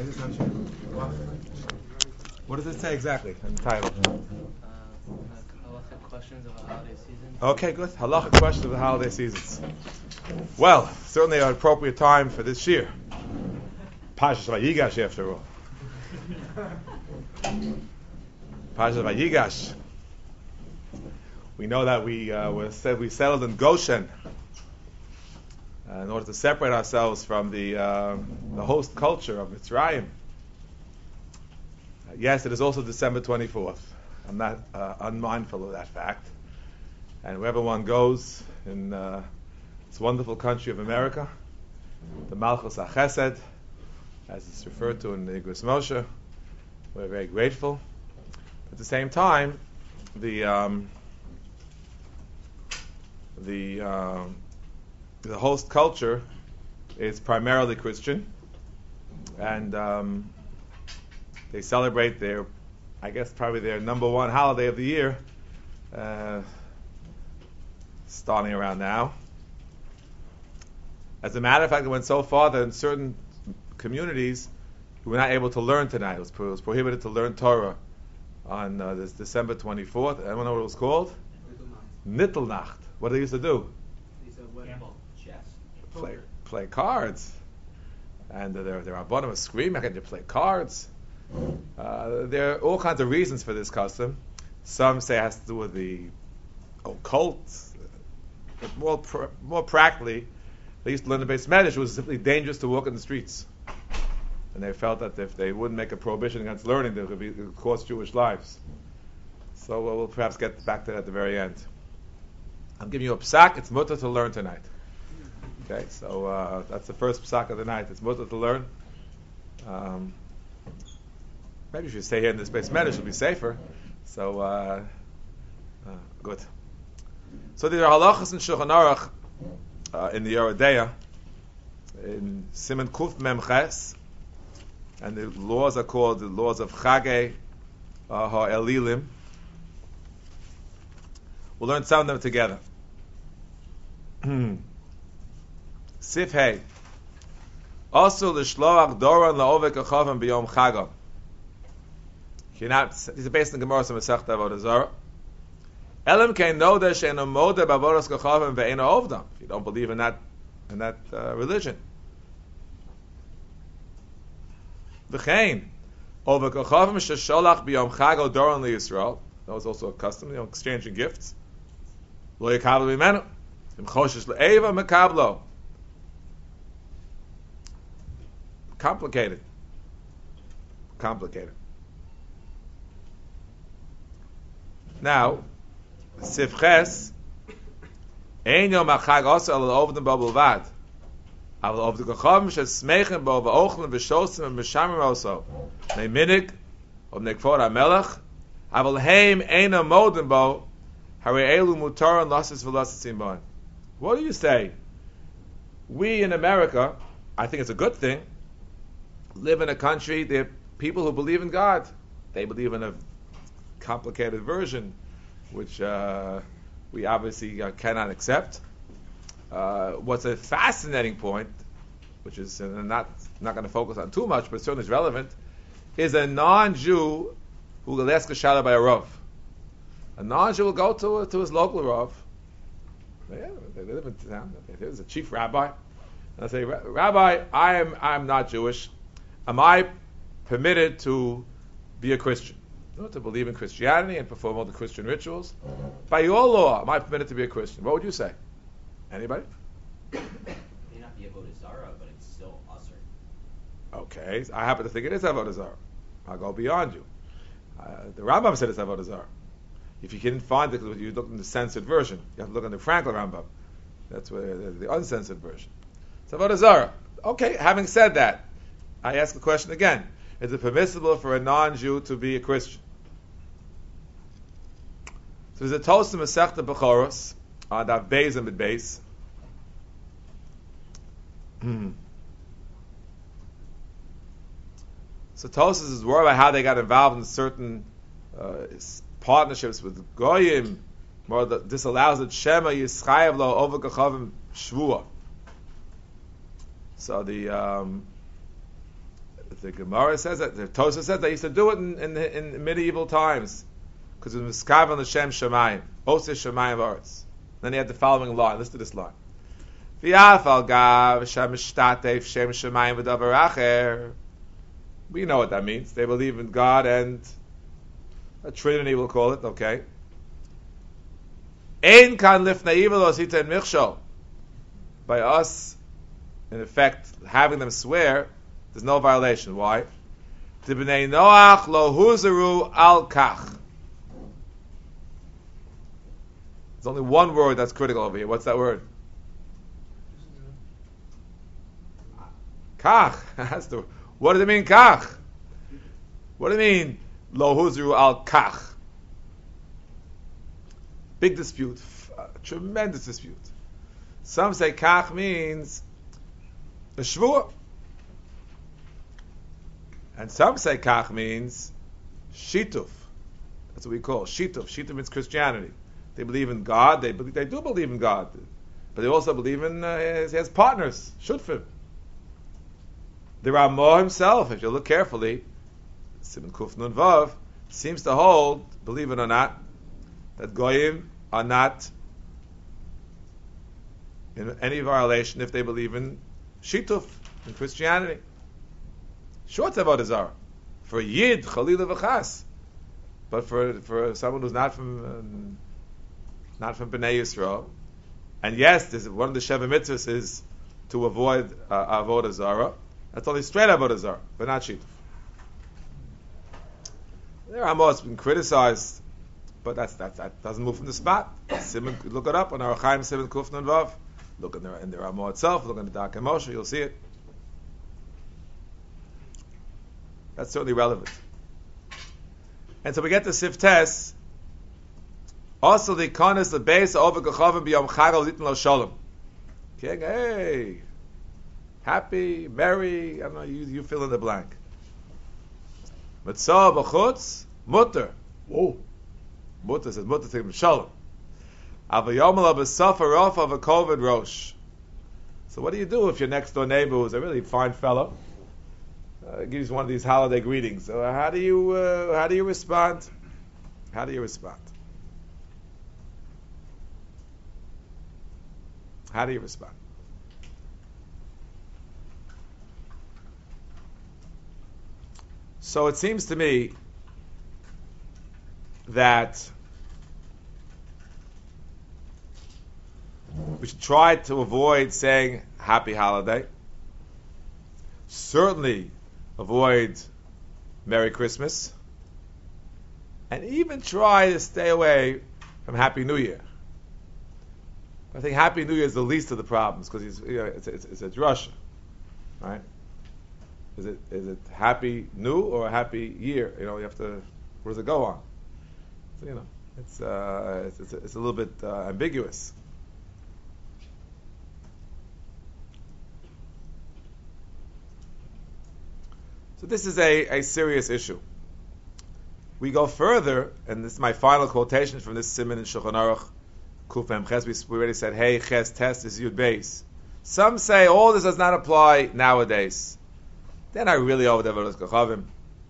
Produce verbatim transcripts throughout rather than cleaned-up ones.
What does it say exactly in the title? Uh, halachic questions of the holiday season. Okay, good. Halachic questions of the holiday seasons. Well, certainly an appropriate time for this year. Parshas Vayigash, after all. Parshas Vayigash. We know that we uh, were said we settled in Goshen uh, in order to separate ourselves from the uh, the host culture of Mitzrayim. Uh, yes, it is also December twenty-fourth. I'm not uh, unmindful of that fact. And wherever one goes in uh, this wonderful country of America, the Malchus HaChesed, as it's referred to in the Igros Moshe, we're very grateful. At the same time, the um, the um, the host culture is primarily Christian, and um, they celebrate their, I guess, probably their number one holiday of the year, uh, starting around now. As a matter of fact, it went so far that in certain communities, we were not able to learn tonight. It was, pro- it was prohibited to learn Torah on uh, this December twenty-fourth. Anyone know what it was called? Nittelnacht. What did they used to do? Play, play cards. And uh, there, there are bottom screaming, how can you play cards? Uh, there are all kinds of reasons for this custom. Some say it has to do with the occult. But more, pr- more practically, they used to learn the base medrash. It was simply dangerous to walk in the streets. And they felt that if they wouldn't make a prohibition against learning, it would, be, it would cost Jewish lives. So uh, we'll perhaps get back to that at the very end. I'm giving you a psak. It's mutter to learn tonight. Okay, so uh, that's the first psak of the night. It's mutter to learn. Um, maybe you should stay here in this base medrash. It'll be safer. So uh, uh, good. So there are halachas in Shulchan Aruch uh, in the Yoreh De'ah in Siman Kuf Mem Ches. And the laws are called the laws of Chagei uh, HaElilim. We'll learn some of them together. Sif Hey. Also l'shloach doran la'ovek achavim b'yom chagam. These are based on Gemara from Masechta Avodah Zarah. Elam kein noda she'enu moda b'avodas kachavim ve'enu ovdam. If you don't believe in that, in that uh, religion. V'chein over kachavim shesholach b'yom chago doran liYisrael. That was also a custom, you know, exchanging gifts. Lo yikabel b'menu. Im choshesh le'eva mekablo. Complicated. Complicated. Now, Sifches, Ein Yom HaChag also al ovdem bo bilvad. Al ovdem kachavim shesmeichen bo v'ochlen v'shosim and v'shamim also. Nei minig, ob nei kfor HaMelech, aval heim ein modem bo, hari elu mutar and lasis v'lasis imban. What do you say? We in America, I think it's a good thing, live in a country, there are people who believe in God. They believe in a complicated version, which uh, we obviously uh, cannot accept. Uh, what's a fascinating point, which is uh, not not going to focus on too much, but certainly is relevant, is a non-Jew who will ask a shala by a rav. A non-Jew will go to to his local rav. Yeah, they live in town. There's a chief rabbi, and I say, Rabbi, I am I'm not Jewish. Am I permitted to be a Christian? You know, to believe in Christianity and perform all the Christian rituals? By your law, am I permitted to be a Christian? What would you say? Anybody? It may not be Avodah Zarah, but it's still Asr. Okay, I happen to think it is Avodah Zarah. I'll go beyond you. Uh, the Rambam said it's Avodah Zarah. If you couldn't find it, you look in the censored version. You have to look in the Frankel Rambam. That's where the, the uncensored version. It's Avodah Zarah. Okay, having said that, I ask the question again. Is it permissible for a non-Jew to be a Christian? So there's a toast in Masechta Bechoros on that Beis and Beis. So Tosfos is worried about how they got involved in certain uh, partnerships with Goyim. More that disallows it. Shema Yischayev lo over kachavim shvua. So the um, the Gemara says that, the Tosha says they used to do it in, in, in medieval times. Because it was Miskav on the Shem Shemayim. Ose Shemayim Varetz. Then he had the following line. Listen to this line. V'yafal gav Shem Shtatef Shem Shemayim v'davar acher. We know what that means. They believe in God and a Trinity, we'll call it, okay? Ein kan lifnei evil osita and michshol. By us, in effect, having them swear, there's no violation. Why? T'bnei Noach lo huzaru al kach. There's only one word that's critical over here. What's that word? Kach. That's the, what does it mean, kach? What do you mean, lo huzru al kach? Big dispute. Uh, tremendous dispute. Some say kach means a shvur. And some say kach means shituf. That's what we call shituf. Shituf means Christianity. They believe in God. They believe, they do believe in God, but they also believe in uh, he has partners. Shutfim. The Ramah himself, if you look carefully, Simon Kuf Nun Vav, seems to hold, believe it or not, that goyim are not in any violation if they believe in shituf, in Christianity. Sure, it's avodah zarah. For Yid, Chalila v'chas, but for for someone who's not from um, not from Bnei Yisrael, and yes, this is one of the Sheva mitzvahs is to avoid uh, avodah zarah. That's only straight avodah zarah, but not shituf. There are most been criticized, but that's, that's that doesn't move from the spot. Simon, look it up on our Chaim Simon Kuf Nun Vav. Look in the in the Ramah itself. Look in the Darkei Moshe. You'll see it. That's certainly relevant. And so we get to Siftes. Also, the konas the base over gechavim b'yom chag litin lo shalom. King, hey, happy, merry. I don't know. You you fill in the blank. Mitzvah b'chutz mutter. Whoa, mutter says mutter to shalom. Avayomel b'safa rof of a kovid rosh. So what do you do if your next door neighbor who's a really fine fellow uh, gives you one of these holiday greetings? So how do you uh, how do you respond? How do you respond? How do you respond? So it seems to me that we should try to avoid saying happy holiday. Certainly avoid Merry Christmas. And even try to stay away from Happy New Year. I think Happy New Year is the least of the problems because you know, it's, it's, it's a drasha, right? Is it is it Happy New or Happy Year? You know, you have to. Where does it go on? So, you know, it's uh, it's, it's, a, it's a little bit uh, ambiguous. So this is a, a serious issue. We go further, and this is my final quotation from this Siman in Shulchan Aruch. Kufem Ches, we already said, hey, Ches, test is Yud Beis. Some say all this does not apply nowadays. They're not really over the Avodas Kochavim.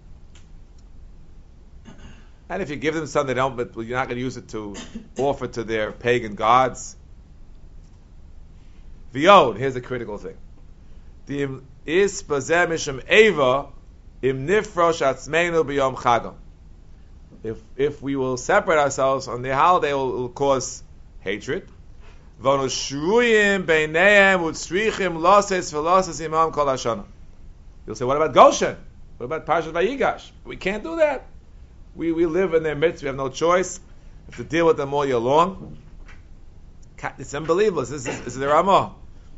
And if you give them something, they don't, but you're not going to use it to offer to their pagan gods. V'yod, here's a critical thing. The is bazeh mishum eva im nifrosh atzmeinu b'yom chagam. If if we will separate ourselves on the holiday, it will, it will cause hatred. You'll say, what about Goshen? What about Parashat Vayigash? We can't do that. We we live in their midst. We have no choice. We have to deal with them all year long. It's unbelievable. This is, this is the Ramah.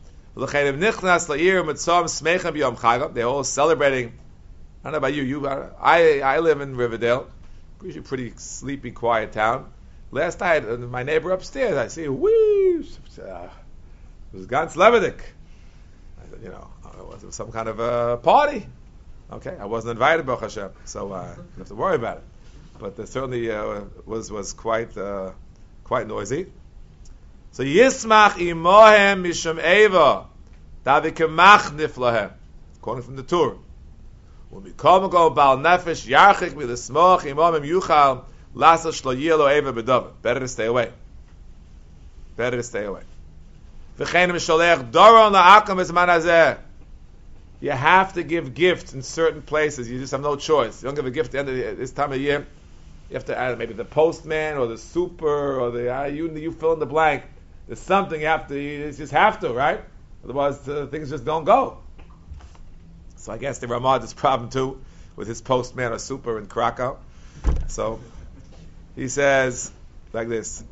They're all celebrating. I don't know about you. You, I, I live in Riverdale. Usually pretty sleepy, quiet town. Last night, uh, my neighbor upstairs, I see, whee, uh, it was Gans Levidik. I said, you know, uh, was it some kind of a party? Okay, I wasn't invited, Baruch Hashem, so uh, I don't have to worry about it. But there certainly uh, was was quite uh, quite noisy. So Yismach imohem mishum eva davikemach niflahem, quoting from the Torah. When we come go bal nefesh yarchik with the smoch imam yuchal lasa shlo yelo eva bedav. Better to stay away. Better to stay away. V'chein misholech doron la'akam esman hazeh. You have to give gifts in certain places. You just have no choice. You don't give a gift at the end of the, this time of year. You have to add maybe the postman or the super or the uh, you you fill in the blank. There's something you have to. You just have to, right? Otherwise, uh, things just don't go. So I guess the Ramah had this problem too with his postman or super in Krakow. So he says like this: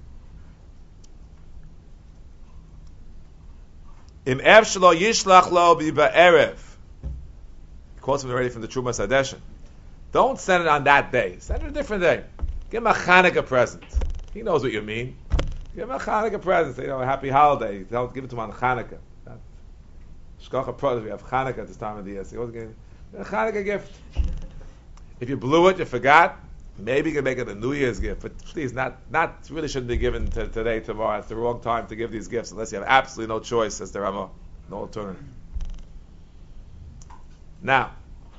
Im ev shelo yishlach lo b'erev. He quotes him already from the Trumas Hadeshin. Don't send it on that day. Send it a different day. Give him a Hanukkah present. He knows what you mean. Give him a Hanukkah present. Say, you know, a happy holiday. Don't give it to him on Hanukkah. Shkocha Prodas, we have Hanukkah at this time of the year. So you always give a Hanukkah gift. If you blew it, you forgot, maybe you can make it a New Year's gift. But please, not, not really shouldn't be given to today, tomorrow. It's the wrong time to give these gifts unless you have absolutely no choice, says the Ramah. No alternative. Now,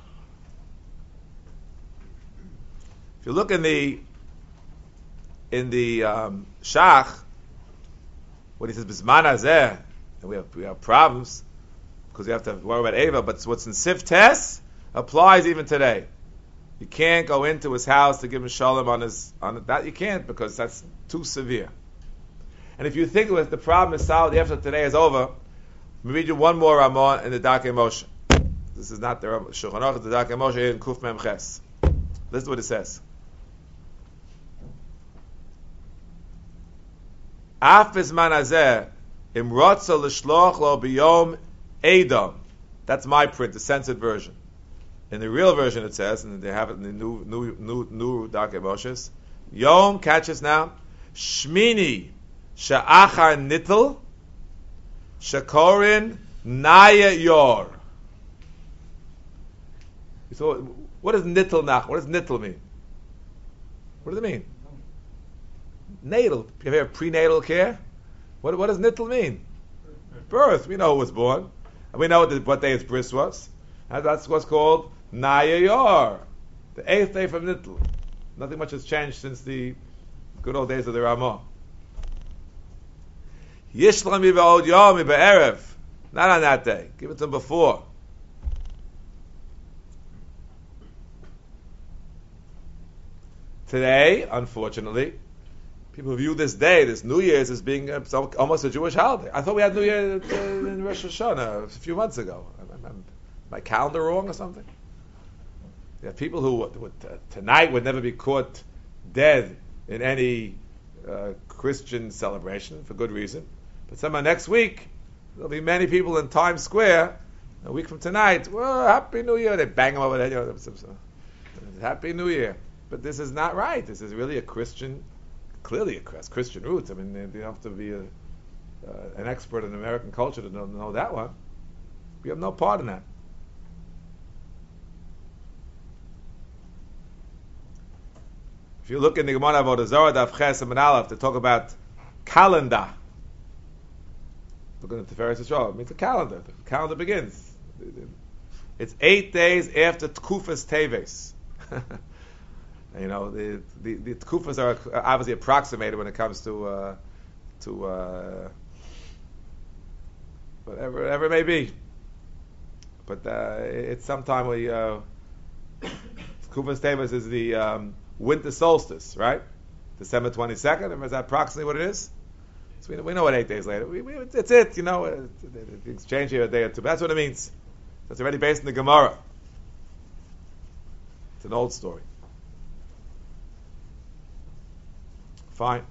if you look in the in the um, Shach, when he says Bisman Hazeh, and we have we have problems because we have to worry about Eva, but what's in Sif Tes applies even today. You can't go into his house to give him shalom on his on that. You can't because that's too severe. And if you think it was the problem is solved after today is over, let me read you one more Ramah in the Darkei Moshe. This is not the Shulchan Aruch, it's the Darkei Moshe in Kuf Mem Ches. This is what it says. Af bizman hazeh im rotza l'shloch lo biyom Edom. That's my print, the censored version. In the real version it says, and they have it in the new new new new Darkei Moshe, Yom, catch us now, Shmini she'achar nittel shekorin naya yor. So what does nittel nach? What does nittel mean? What does it mean? Natal. You have prenatal care? What, what does nittel mean? Birth. We know who was born. And we know what, what day its bris was. And that's what's called Naya Yor. The eighth day from nittel. Nothing much has changed since the good old days of the Ramah. Yishlam Yiba'od Yom Yiba'erev. Not on that day. Give it to him before. Today, unfortunately, people view this day, this New Year's, as being uh, almost a Jewish holiday. I thought we had New Year uh, in Rosh Hashanah a few months ago. Am, am my calendar wrong or something? There are people who would, would, uh, tonight would never be caught dead in any uh, Christian celebration for good reason. But somehow next week, there'll be many people in Times Square, a week from tonight, well, Happy New Year. They bang them over the head. You know, Happy New Year. But this is not right. This is really a Christian, clearly a Christian roots. I mean, you don't have to be a, uh, an expert in American culture to know, know that one. We have no part in that. If you look in the Gemara Avodah Zarah Daf Ches and Aleph to talk about calendar, look at the Tiferes Yisrael. It means a calendar. The calendar begins. It's eight days after Tkufas Teves. You know, the the, the Tkufas are obviously approximated when it comes to uh, to uh, whatever, whatever it may be. But uh, it's sometime we uh, Tkufas Teves is the um, winter solstice, right? December twenty-second. Is that approximately what it is? So we, we know what eight days later. We, we, it's it, you know. It, it, things change here a day or two. But that's what it means. That's already based in the Gemara. It's an old story. Fine.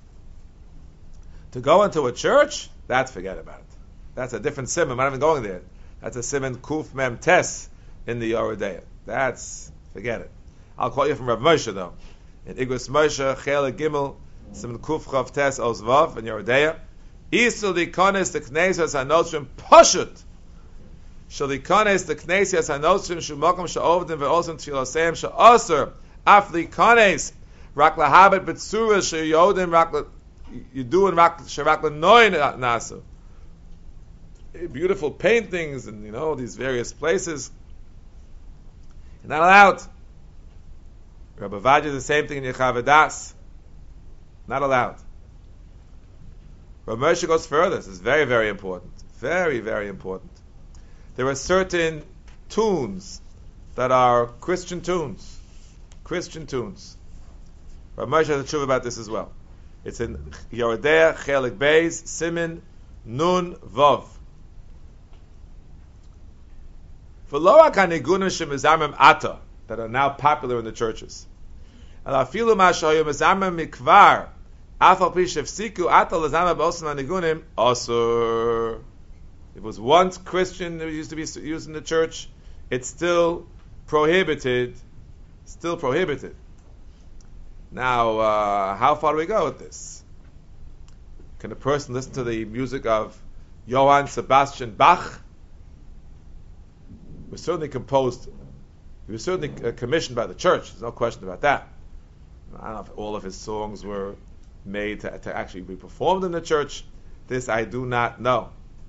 To go into a church, that's forget about it. That's a different simon. I'm not even going there. That's a simon kuf mem tes in the Yoredeya. That's, forget it. I'll call you from Rav Moshe though. In Igros Moshe, Chele Gimel, simon kuf chav tes ozvav in Yoredeya. Isul dikonis the knesias hanotrim poshut. Shal dikonis the knesias hanotrim shumakom sha'ovdim ve'osim tfiloseim sha'aser af dikonis rak lahabet b'tzura she'yodim rak yiduin rak she'rak l'noin nasu. Beautiful paintings and, you know, these various places. You're not allowed. Rabbi Ovadia is the same thing in Yechav Das. Not allowed. Rabbi Moshe goes further. This is very, very important. Very, very important. There are certain tunes that are Christian tunes. Christian tunes. Rabbi Moshe has a tshuva about this as well. It's in Yoredea, Chelik Beis, Simin, Nun, Vov. V'lo hak hanigunim shemizamim ata, that are now popular in the churches. And afilu ma shehayu mizamim mikvar, af al pi shefsiku ata lezamim b'osim hanigunim, asur. It was once Christian, it used to be used in the church, it's still prohibited, still prohibited. Now, uh, how far do we go with this? Can a person listen to the music of Johann Sebastian Bach? He was certainly composed, he was certainly uh, commissioned by the church, there's no question about that. I don't know if all of his songs were made to, to actually be performed in the church. This I do not know.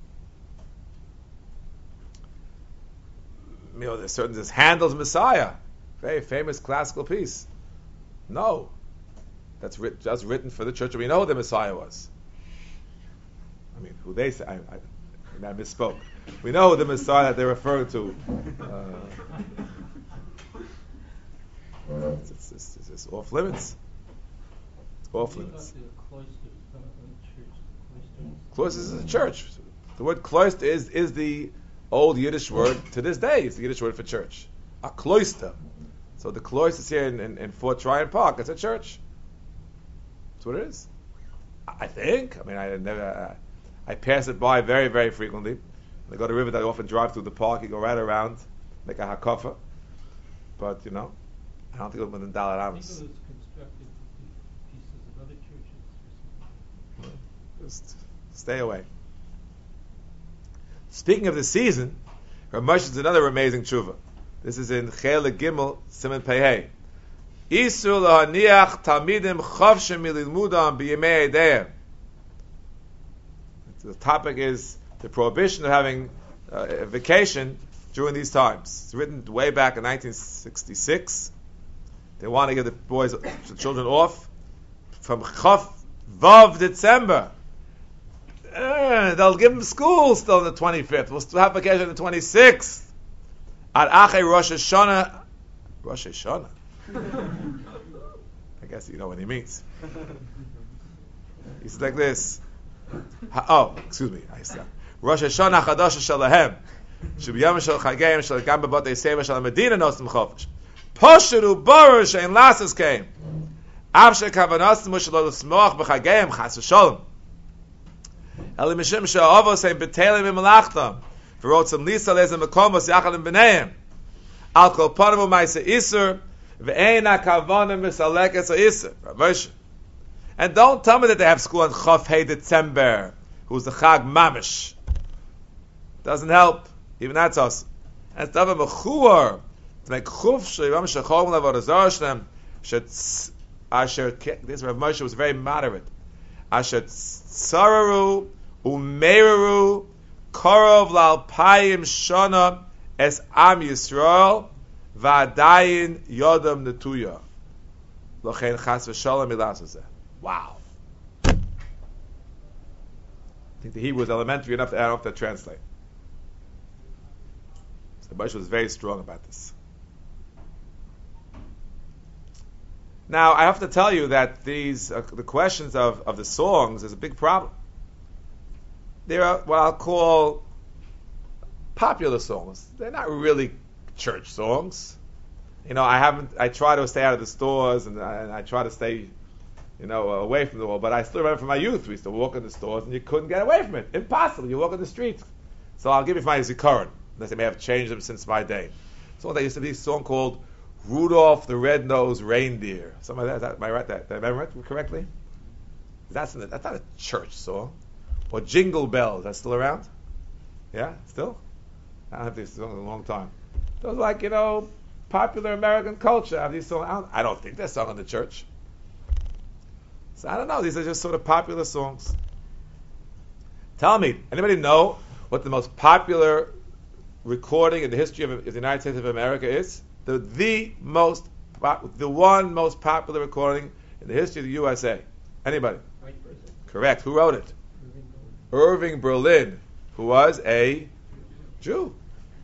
You know, there's certain, there's Handel's Messiah, very famous classical piece. No, that's writ, just written for the church. We know who the Messiah was. I mean, who they say, I, I, I misspoke. We know who the Messiah that they're referring to. Uh, it's, it's, it's, it's, it's off limits. It's off limits. Cloister is a church. The word cloister is, is the old Yiddish word to this day. It's the Yiddish word for church. A cloister. So the cloister is here in, in, in Fort Tryon Park. It's a church. That's what it is. I think. I mean, I never. I, I pass it by very, very frequently. When I go to River, I often drive through the park. You go right around, make a hakafa. But you know, I don't think it was within Dalat Amos. It was constructed with pieces of other churches. Just stay away. Speaking of the season, Ramesh is another amazing tshuva. This is in Chele Gimel, Siman Pehei. Isur lahaniach talmidim chavshem mililmudam b'yemei eideyim. The topic is the prohibition of having uh, a vacation during these times. It's written way back in nineteen sixty-six. They want to give the boys, the children off from Chav Vav December. Uh, they'll give them school still on the twenty-fifth. We'll still have vacation on the twenty-sixth. At Ache Rosh Hashanah. Rosh Hashanah? I guess you know what he means. He says like this. Ha, oh, excuse me. I said Rosh Hashanah Chadash Shalahem. Shebiyam Shal Chagayim Shal Gam B'Batei Seva Shal Medina Nosim Chofish. Posheru Baruch Shein Lasses came. Avshe Kavanas Mushalo L'Smoach B'Chagayim Chas V'Sholem. Eli Mishim She'avos Ein B'Telim V'Malachtam. V'Rotzim Lisa Lezem Mekomos Yachad B'Neim. Al Kol Panim U'Maisa Isur V'Ein HaKavanim V'Salekes HaIsur. Rav And don't tell me that they have school on Chof Hey December, who's the Chag Mamish. Doesn't help. Even that's us. And it's Davar Mechuar to make Chuf She'Yam Shechom Levar Azar Shem Shetz Asher. This Rav Moshe was very moderate. Asher Tzararu Umeiraru Korov Lalpayim Shana Es Am Yisrael Va'adayin Yodam Netuya Lochein Chas V'Shalom Milasazeh. Wow. I think the Hebrew was elementary enough to add off to translate. So the Moshe was very strong about this. Now, I have to tell you that these uh, the questions of, of the songs is a big problem. They are what I'll call popular songs. They're not really church songs. You know, I haven't. I try to stay out of the stores, and I, and I try to stay, you know, away from the wall. But I still remember from my youth, we used to walk in the stores, and you couldn't get away from it. Impossible. You walk in the street. So I'll give you my zikaron, unless they may have changed them since my day. So there used to be a song called Rudolph the Red-Nosed Reindeer. Something like that. Is that, am I right? That, did I remember it correctly? That's that's not a church song. Or Jingle Bells. That's still around? Yeah, still. I don't have these songs in a long time. Those are like, you know, popular American culture. I have these songs. I don't, I don't think they're sung in the church. So I don't know. These are just sort of popular songs. Tell me, anybody know what the most popular recording in the history of the United States of America is? The the most the one most popular recording in the history of the U S A. Anybody? Correct. Who wrote it? Irving Berlin, who was a Jew.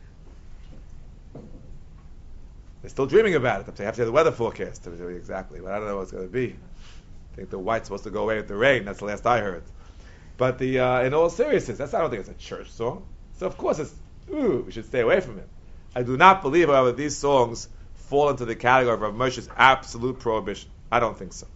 They're still dreaming about it. They have to have the weather forecast to tell you exactly, but I don't know what it's going to be. I think the white's supposed to go away with the rain. That's the last I heard. But the uh, in all seriousness, that's I don't think it's a church song. So of course it's ooh, we should stay away from it. I do not believe, however, these songs fall into the category of Rav Moshe's absolute prohibition. I don't think so.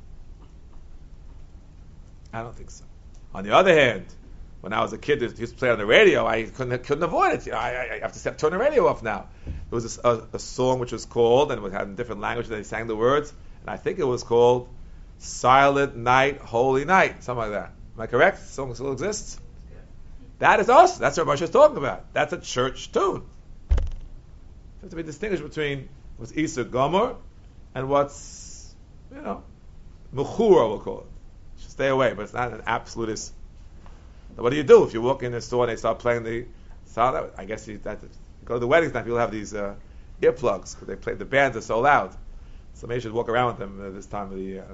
I don't think so. On the other hand, when I was a kid, it used to play on the radio. I couldn't couldn't avoid it. You know, I, I have to step, turn the radio off now. There was a, a, a song which was called, and it had in different languages. They sang the words, and I think it was called "Silent Night, Holy Night," something like that. Am I correct? The song still exists. That is us. That's what Moshe is talking about. That's a church tune. It has to be distinguished between what's Isa Gomer and what's, you know, Mechura, we'll call it. You should stay away, but it's not an absolutist. Now, what do you do if you walk in a store and they start playing the sound? I guess you, that, you go to the weddings now, people have these uh, earplugs because they play, the bands are so loud. So maybe you should walk around with them uh, this time of the year.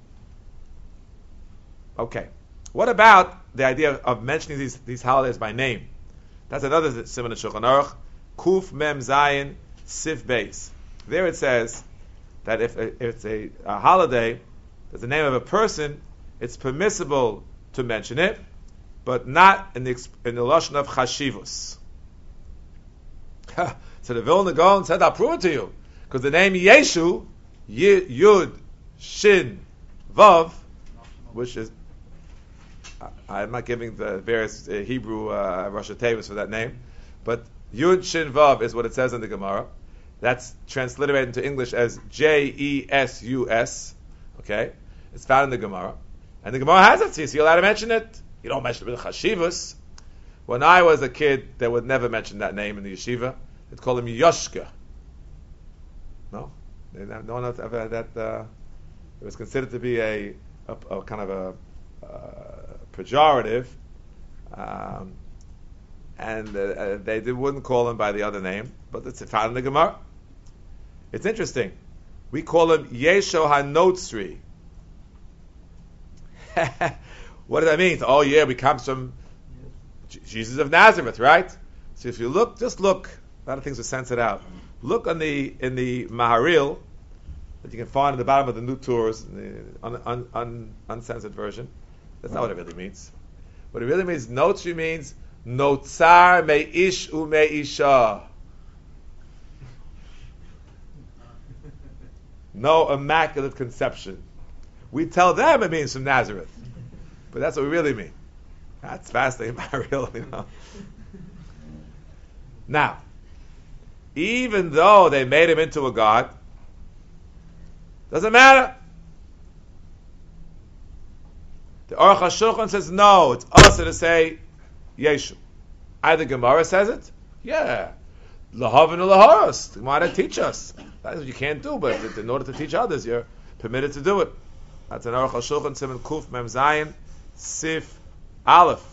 Okay. What about the idea of, of mentioning these, these holidays by name? That's another simon of Shulchan Aruch. Kuf Mem Zayin Sif Beis. There it says that if, if it's a, a holiday, that's the name of a person, it's permissible to mention it, but not in the in the lashon of chashivus. So the Vilna Gaon said, "I'll prove it to you," because the name Yeshu, Yud, Shin, Vav, which is I'm not giving the various uh, Hebrew uh, Rosh Hashanah for that name, but Yud Shin Vav is what it says in the Gemara. That's transliterated into English as J E S U S. Okay, it's found in the Gemara, and the Gemara has it. So you see, you're allowed to mention it. You don't mention it with chashivas. When I was a kid, they would never mention that name in the yeshiva. They'd call him Yoshka. No, no one ever had that. Uh, it was considered to be a, a, a kind of a uh, pejorative, um, and uh, they did, wouldn't call him by the other name, but it's found in the Gemara. It's interesting. We call him Yesho HaNotzri. What does that mean? Oh yeah, we come from J- Jesus of Nazareth, right? So if you look, just look. A lot of things are censored out. Look on the in the Maharil that you can find at the bottom of the new tours, the un, un, un, uncensored version. That's not what it really means. What it really means, Notzri means Notzar Meish Umeisha. No immaculate conception. We tell them it means from Nazareth. But that's what we really mean. That's fascinating, Maharil, you know. Now, even though they made him into a god, doesn't matter. The Aruch HaShulchan says no, it's also to say Yeshu. Either Gemara says it, yeah, Lahavin or Laharos. The Gemara teach us. That is what you can't do, but in order to teach others, you're permitted to do it. That's an Aruch HaShulchan Siman Kuf Mem Zayin Sif Aleph.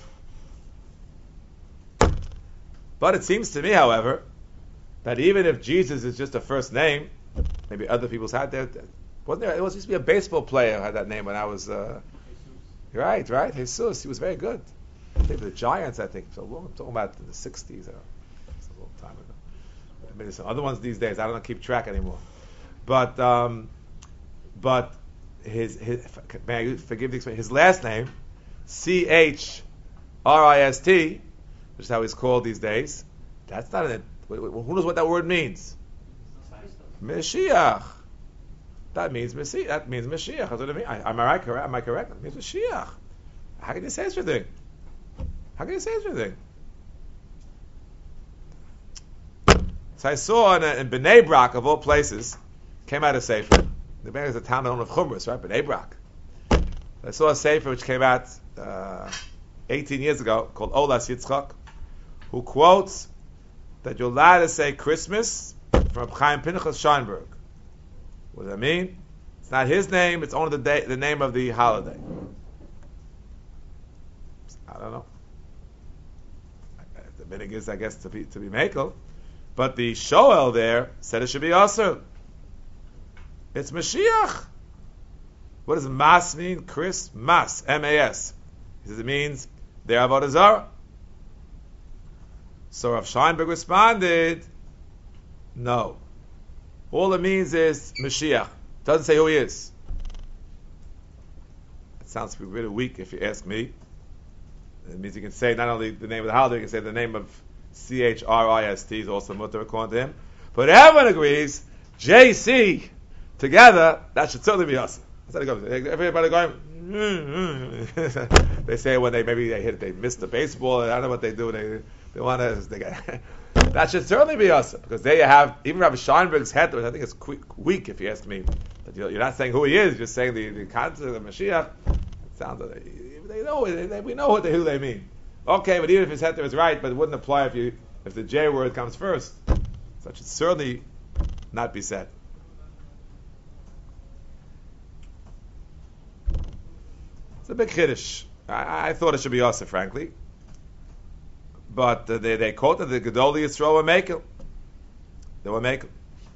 But it seems to me, however, that even if Jesus is just a first name, maybe other people's had that. Wasn't there? It was used to be a baseball player who had that name when I was. Uh, right, right. Jesus, he was very good. I think the Giants. I think so. I'm talking about in the sixties. Or, it's a long time ago. Maybe some other ones these days. I don't keep track anymore. But um, but his his may I forgive the expression, his last name, C H R I S T, which is how he's called these days. That's not an. Who knows what that word means? Mashiach. That means Mashiach. That means Mashiach. That's what it means. I, am I right? Correct? Am I correct? It means Mashiach. How can you say such a thing? How can you say such a thing? So I saw in, in Bnei Brak, of all places, came out a sefer. The Bnei Brak is a town of Chumras, right? Bnei Brak. I saw a sefer which came out uh, eighteen years ago called Olas Yitzchak, who quotes that you're allowed to say Christmas from Chaim Pinchas Scheinberg. What does that mean? It's not his name, it's only the day, the name of the holiday. I don't know. The meaning is, I guess, to be to be Mekel. But the Shoel there said it should be Aser. It's Mashiach. What does Mas mean? Chris? Mas. M A S. He says it means they're Avodah Zarah. So Rav Scheinberg responded, no. All it means is Mashiach. Doesn't say who he is. It sounds to be really weak if you ask me. It means you can say not only the name of the holiday, you can say the name of C H R I S T is also mutter according to him. But everyone agrees, J C together, that should certainly be us. That's how it goes. Everybody going, they say when they maybe they hit, they missed the baseball, I don't know what they do, they they want to, they get, that should certainly be us, because there you have, even Rabbi Scheinberg's head, which I think is quick, weak if you ask me, but you're, you're not saying who he is, you're just saying the, the concept of Mashiach. It sounds like they, they know, they, we know what the, who they mean. Okay, but even if his heter is right, but it wouldn't apply if you if the J word comes first. So it should certainly not be said. It's a big chiddush. I, I thought it should be Yosef, frankly. But uh, they, they quoted the Gedolei Yisrael were making. They were making.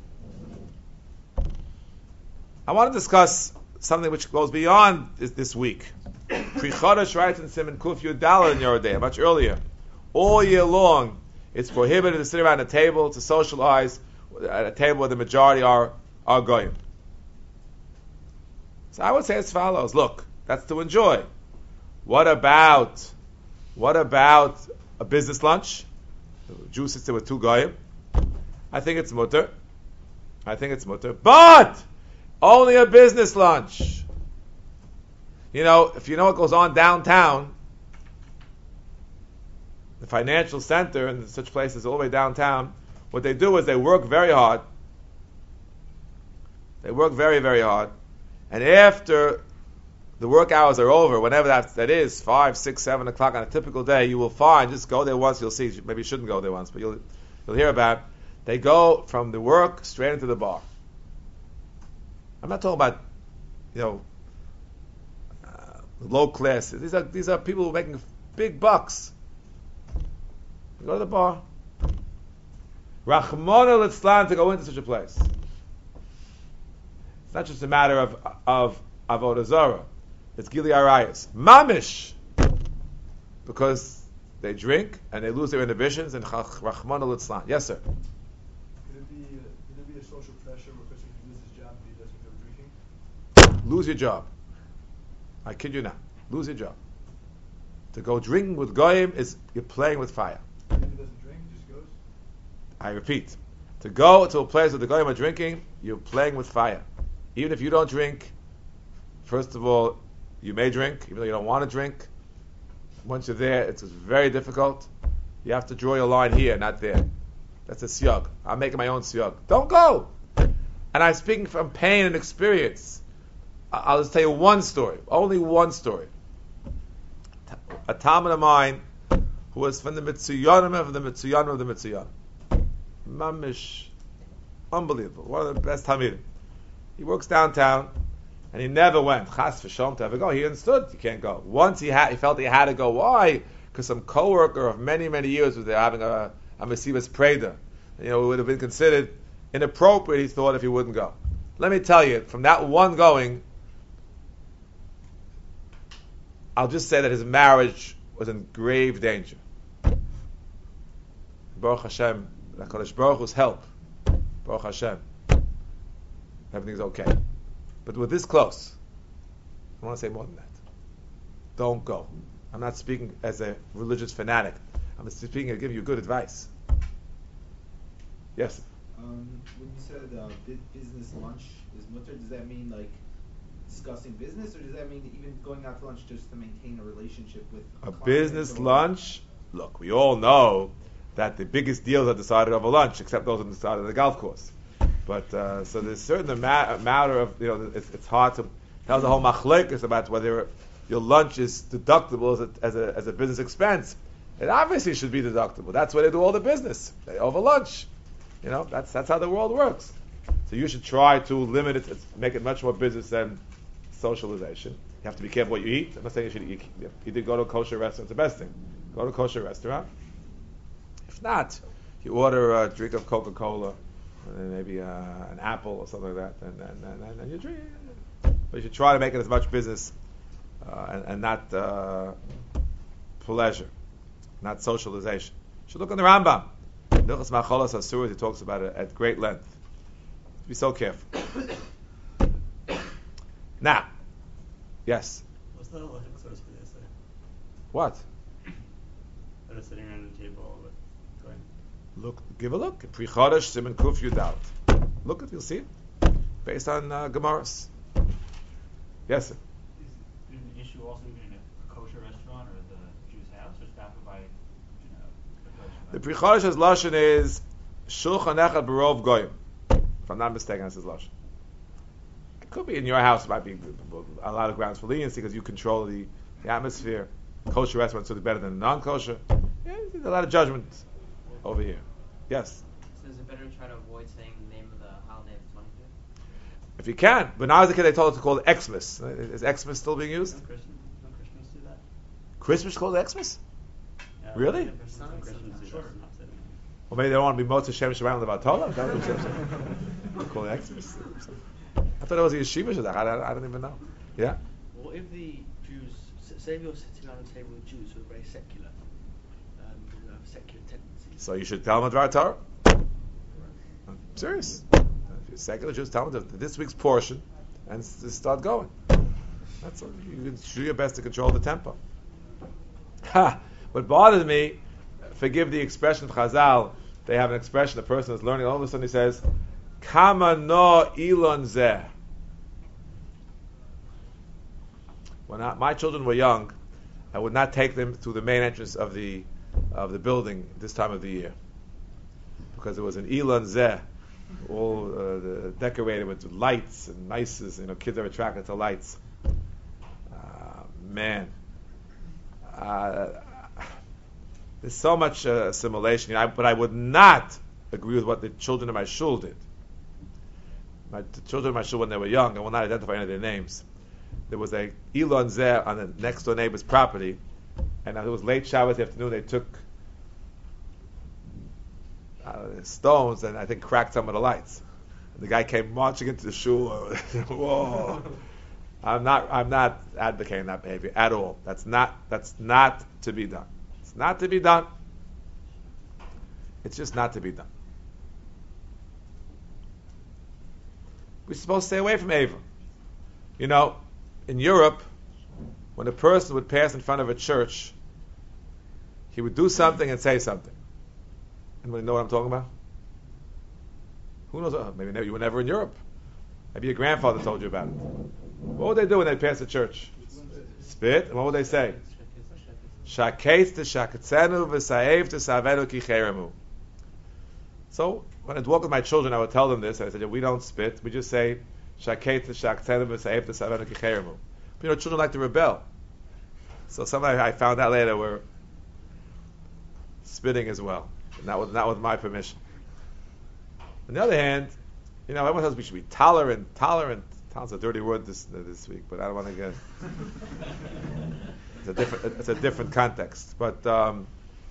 I want to discuss something which goes beyond this, this week. Pri Chodesh writes in Siman Kuf Yud Daled in your day, much earlier. All year long, it's prohibited to sit around a table to socialize at a table where the majority are are goyim. So I would say as follows: look, that's to enjoy. What about what about a business lunch? The Jew sits there with two goyim. I think it's mutter. I think it's mutter, but only a business lunch. You know, if you know what goes on downtown, the financial center and such places all the way downtown, what they do is they work very hard. They work very, very hard. And after the work hours are over, whenever that, that is, five, six, seven o'clock on a typical day, you will find, just go there once, you'll see, maybe you shouldn't go there once, but you'll, you'll hear about, they go from the work straight into the bar. I'm not talking about, you know, low class. These are these are people who are making big bucks. You go to the bar. Rachmana litzlan to go into such a place. It's not just a matter of of avodah zarah. It's gili arayos, mamish, because they drink and they lose their inhibitions and rachmana litzlan. Yes, sir. Could it be uh, could it be a social pressure where a person can lose his job if he doesn't go drinking? Lose your job. I kid you not. Lose your job. To go drinking with goyim is you're playing with fire. If he doesn't drink, he just goes? I repeat. To go to a place where the goyim are drinking, you're playing with fire. Even if you don't drink, first of all, you may drink, even though you don't want to drink. Once you're there, it's very difficult. You have to draw your line here, not there. That's a siyag. I'm making my own siyag. Don't go! And I'm speaking from pain and experience. I'll just tell you one story, only one story. A talmid of mine who was from the Mitzuyanim of the Mitzuyanim of the Mitzuyanim. Mamish, unbelievable, one of the best talmidim. He works downtown, and he never went. Chas v'shalom to ever go. He understood you can't go. Once he had, he felt he had to go. Why? Because some coworker of many many years was there having a a mesivas preda. You know, it would have been considered inappropriate. He thought if he wouldn't go. Let me tell you, from that one going, I'll just say that his marriage was in grave danger. Baruch Hashem, HaKadosh Baruch Hu's help. Baruch Hashem. Everything's okay. But we're this close. I want to say more than that. Don't go. I'm not speaking as a religious fanatic. I'm speaking to give you good advice. Yes? Um, when you said uh, business lunch is mutter, does that mean like discussing business, or does that mean even going out to lunch just to maintain a relationship with a, a client business or- lunch? Look, we all know that the biggest deals are decided over lunch, except those are decided on the golf course. But uh, so there's certain ama- matter of, you know, it's, it's hard to tell the whole machlekes about whether your lunch is deductible as a, as a as a business expense. It obviously should be deductible. That's why they do all the business. They over lunch. You know, that's that's how the world works. So you should try to limit it, make it much more business than socialization. You have to be careful what you eat. I'm not saying you should eat. You did go to a kosher restaurant. It's the best thing. Go to a kosher restaurant. If not, you order a drink of Coca-Cola, and then maybe uh, an apple or something like that, and, and, and, and, and you drink. But you should try to make it as much business uh, and, and not uh, pleasure, not socialization. You should look in the Rambam. Hilchos Machalos Asuros, he talks about it at great length. Be so careful. Now, yes. What's the halachic source for this? eh? What? That is sitting around the table with going. Look, give a look. Pri Chodesh Siman Kuf Yudal. Look at, you'll see it. Based on uh, Gemaras. Yes, sir. Is it an issue also even in a kosher restaurant or the Jew's house, or staffed by, you know, the The kosher? Pri Chodesh's lashon is Shulchan Echad Barov Goyim. If I'm not mistaken, that's his lashon. It could be in your house. It might be a lot of grounds for leniency because you control the, the atmosphere. Kosher restaurants are better than non-kosher. Yeah, there's a lot of judgment over here. Yes. So is it better to try to avoid saying the name of the holiday of twenty-fifth? If you can. But now as a kid, they told us to call it Xmas. Is Xmas still being used? Don't Christians, don't Christians do that? Christmas is called Xmas? Yeah, Really? yeah, Christians, some Christians do Sure. that. Not sitting. Or maybe they don't want to be Motza Shem Shabbat the Torah? Is that what they're saying? They call it Xmas. I thought it was a yeshiva shadach. I, I, I don't even know. Yeah? What if the Jews, s- say you're sitting around a table with Jews who are very secular, um, who have secular tendencies? So you should tell them Dvar Torah. I'm serious. If you're secular Jews, tell them to- this week's portion and s- just start going. That's all. You can do your best to control the tempo. Ha! What bothers me, forgive the expression of Chazal, they have an expression, a person is learning, all of a sudden he says, Kama no ilon zeh. When I, my children were young, I would not take them to the main entrance of the of the building this time of the year because it was an Elon Zeh, all uh, the, decorated with lights and nices. You know, kids are attracted to lights. Uh, man, uh, there's so much uh, assimilation. You know, I, but I would not agree with what the children of my shul did. My the children of my shul when they were young, I will not identify any of their names. There was a Elon Zeh on the next door neighbor's property, and it was late Shabbos afternoon. They took uh, stones and I think cracked some of the lights. And the guy came marching into the shul. Whoa! I'm not. I'm not advocating that behavior at all. That's not. That's not to be done. It's not to be done. It's just not to be done. We're supposed to stay away from Ava. You know, in Europe, when a person would pass in front of a church, he would do something and say something. Anybody know what I'm talking about? Who knows? Oh, maybe never, you were never in Europe. Maybe your grandfather told you about it. What would they do when they pass the church? Spit. And what would they say? Shaket to shaketzenu v'saev to savenu ki cheremu. So when I'd walk with my children, I would tell them this. I said, we don't spit. We just say shaket to shaketzenu v'saev to savenu ki cheremu. But you know, children like to rebel. So some I, I found out later were spitting as well, not with not with my permission. On the other hand, you know, everyone says we should be tolerant. Tolerant. Tolerant's a dirty word this uh, this week, but I don't want to get. It's a different. It's a different context. But um,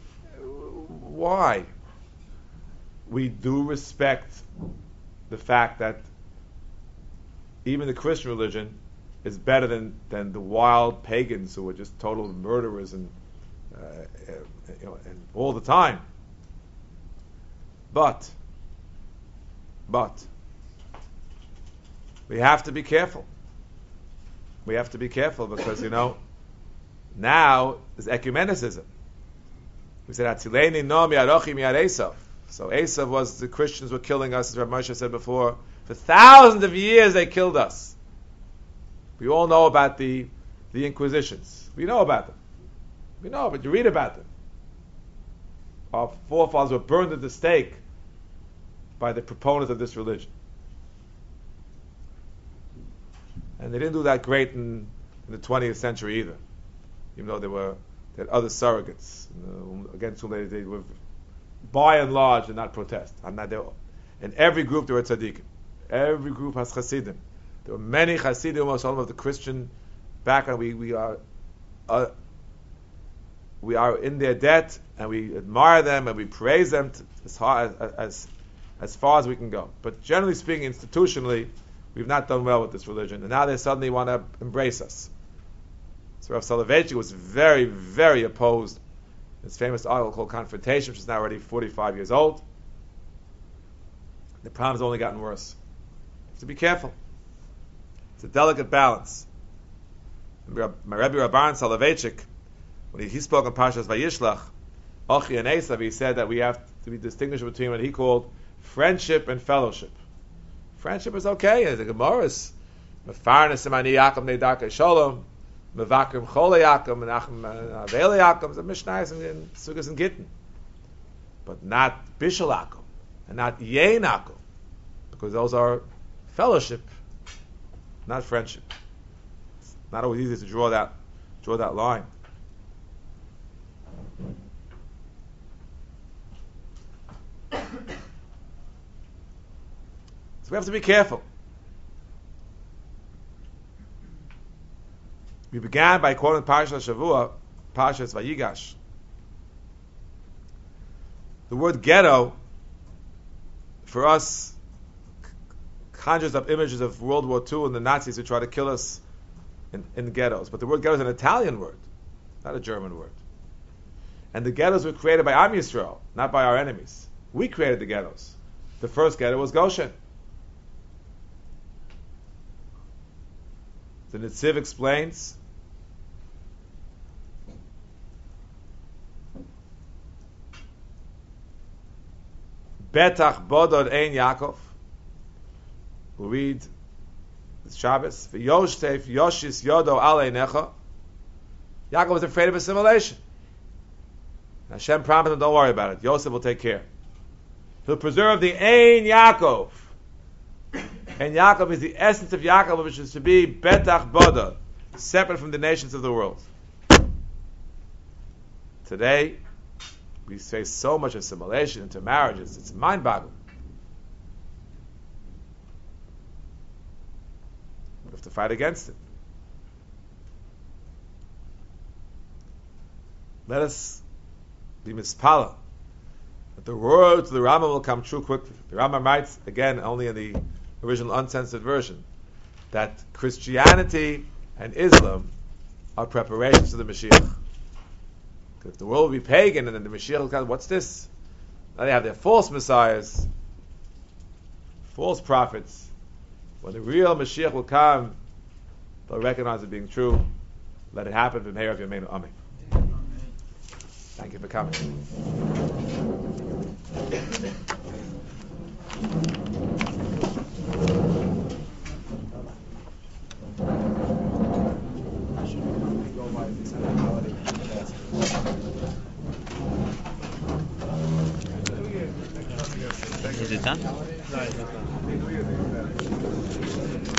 why? We do respect the fact that even the Christian religion is better than, than the wild pagans who are just total murderers and uh, you know and all the time. But, but we have to be careful. We have to be careful because you know now there's ecumenicism. We said Atzileni no mi'arochi mi'ad Esav. So Esav was the Christians were killing us, as Rav Moshe said before. For thousands of years they killed us. We all know about the the Inquisitions. We know about them. We know, but you read about them. Our forefathers were burned at the stake by the proponents of this religion. And they didn't do that great in, in the twentieth century either. Even though there were they had other surrogates you know, against whom they, they were, by and large, did not protest. I'm not there. In every group there were tzaddikim. Every group has chassidim. There were many chassidim, most of the Christian background. We we are uh, we are in their debt, and we admire them, and we praise them to, as, hard, as, as far as we can go. But generally speaking, institutionally, we've not done well with this religion, and now they suddenly want to embrace us. So Rav Soloveitchik was very, very opposed. His famous article called Confrontation, which is now already forty-five years old. The problem's only gotten worse. You have to be careful. It's a delicate balance. My Rebbe Rabban Soloveitchik, when he, he spoke in Parshas Vayishlach, Ochi and Esav, he said that we have to be distinguished between what he called friendship and fellowship. Friendship is okay, and the Gemara is Mefarnes Imani Yaakov Neidake Shalom, Mevakrim Chole Yaakov, Menachem Avele Yaakov, the Mishnah in Sugas and Gittin. But not Bishul Yaakov, and not Yein Yaakov, because those are fellowship, not friendship. It's not always easy to draw that, draw that line. So we have to be careful. We began by quoting Parshas Shavua, Parshas Vayigash. The word ghetto, for us, conjures up images of World War Two and the Nazis who try to kill us in, in the ghettos. But the word ghetto is an Italian word, not a German word. And the ghettos were created by Am Yisrael, not by our enemies. We created the ghettos. The first ghetto was Goshen. The Netziv explains Betach Bodod Ein Yaakov. We'll read Shabbos. V'yoshtef Yoshis Yodo Alei Necha. Yaakov was afraid of assimilation. Hashem promised him, don't worry about it. Yosef will take care. He'll preserve the Ein Yaakov. And Yaakov is the essence of Yaakov, which is to be Betach Bodod, separate from the nations of the world. Today, we face so much assimilation into marriages, it's mind-boggling. We have to fight against it. Let us be mispala that the words of the Rambam will come true quickly. The Rambam writes, again, only in the original uncensored version, that Christianity and Islam are preparations for the Mashiach. If the world will be pagan and then the Mashiach will come, what's this? Now they have their false messiahs, false prophets. When the real Mashiach will come, they'll recognize it being true. Let it happen. V'meir Yameinu Amen. Thank you for coming. Is it done? No, it's not.